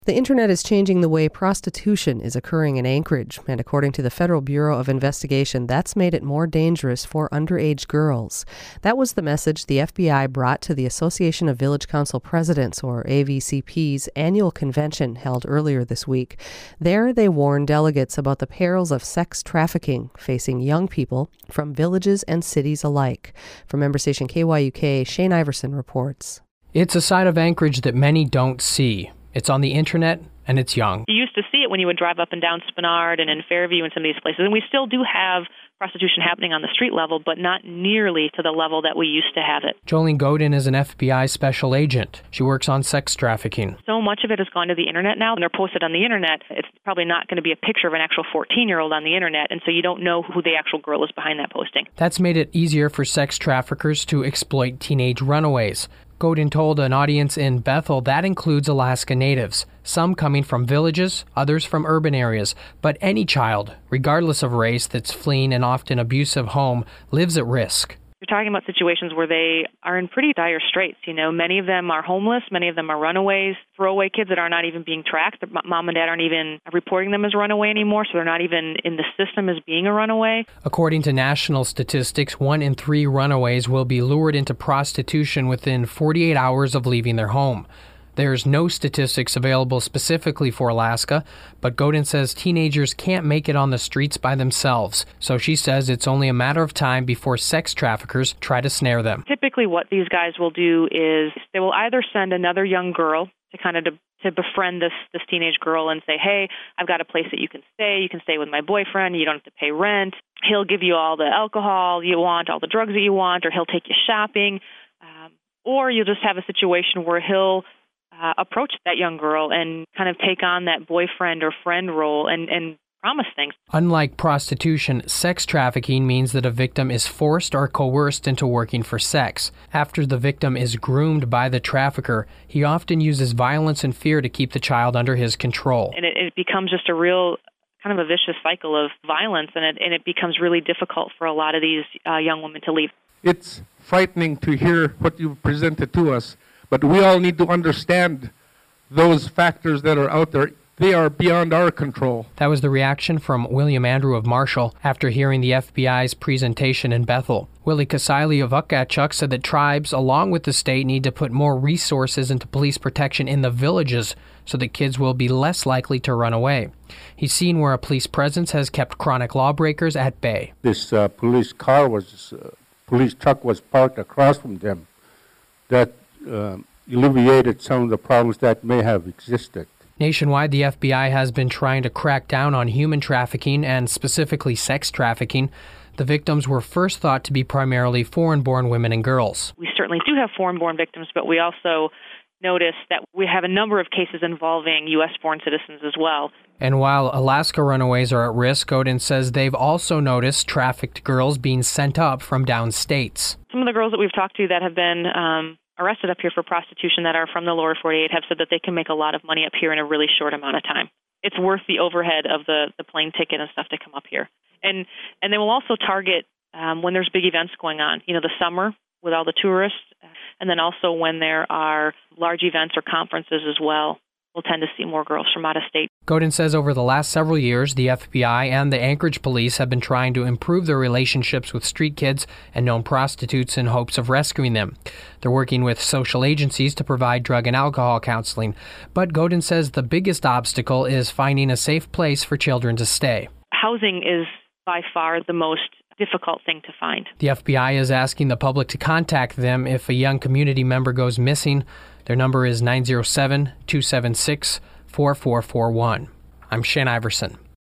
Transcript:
The internet is changing the way prostitution is occurring in Anchorage, and according to the Federal Bureau of Investigation, that's made it more dangerous for underage girls. That was the message the FBI brought to the Association of Village Council Presidents, or AVCP's, annual convention held earlier this week. There, they warned delegates about the perils of sex trafficking facing young people from villages and cities alike. From member station KYUK, Shane Iverson reports. It's a side of Anchorage that many don't see. It's on the internet, and it's young. You used to see it when you would drive up and down Spenard and in Fairview and some of these places, and we still do have prostitution happening on the street level, but not nearly to the level that we used to have it. Jolene Godin is an FBI special agent. She works on sex trafficking. So much of it has gone to the internet now, and they're posted on the internet. It's probably not going to be a picture of an actual 14-year-old on the internet, and so you don't know who the actual girl is behind that posting. That's made it easier for sex traffickers to exploit teenage runaways. Godin told an audience in Bethel that includes Alaska Natives, some coming from villages, others from urban areas. But any child, regardless of race, that's fleeing an often abusive home lives at risk. You're talking about situations where they are in pretty dire straits. You know, many of them are homeless, many of them are runaways, throwaway kids that are not even being tracked. Mom and dad aren't even reporting them as runaway anymore, so they're not even in the system as being a runaway. According to national statistics, 1 in 3 runaways will be lured into prostitution within 48 hours of leaving their home. There's no statistics available specifically for Alaska, but Godin says teenagers can't make it on the streets by themselves. So she says it's only a matter of time before sex traffickers try to snare them. Typically what these guys will do is they will either send another young girl to befriend this teenage girl and say, hey, I've got a place that you can stay with my boyfriend, you don't have to pay rent, he'll give you all the alcohol you want, all the drugs that you want, or he'll take you shopping, or you'll just have a situation where he'll approach that young girl and kind of take on that boyfriend or friend role and promise things. Unlike prostitution, sex trafficking means that a victim is forced or coerced into working for sex. After the victim is groomed by the trafficker, he often uses violence and fear to keep the child under his control. And it becomes just a real kind of a vicious cycle of violence, and it becomes really difficult for a lot of these young women to leave. It's frightening to hear what you've presented to us. But we all need to understand those factors that are out there. They are beyond our control. That was the reaction from William Andrew of Marshall after hearing the FBI's presentation in Bethel. Willie Kasaili of Ukatchuk said that tribes, along with the state, need to put more resources into police protection in the villages so that kids will be less likely to run away. He's seen where a police presence has kept chronic lawbreakers at bay. This police truck was parked across from them. That alleviated some of the problems that may have existed. Nationwide, the FBI has been trying to crack down on human trafficking and specifically sex trafficking. The victims were first thought to be primarily foreign-born women and girls. We certainly do have foreign-born victims, but we also notice that we have a number of cases involving U.S.-born citizens as well. And while Alaska runaways are at risk, Godin says they've also noticed trafficked girls being sent up from downstates. Some of the girls that we've talked to that have been arrested up here for prostitution that are from the lower 48 have said that they can make a lot of money up here in a really short amount of time. It's worth the overhead of the plane ticket and stuff to come up here. And they will also target when there's big events going on, you know, the summer with all the tourists, and then also when there are large events or conferences as well. We'll tend to see more girls from out of state. Godin says over the last several years, the FBI and the Anchorage police have been trying to improve their relationships with street kids and known prostitutes in hopes of rescuing them. They're working with social agencies to provide drug and alcohol counseling. But Godin says the biggest obstacle is finding a safe place for children to stay. Housing is by far the most difficult thing to find. The FBI is asking the public to contact them if a young community member goes missing. Their number is 907-276-4441. I'm Shane Iverson.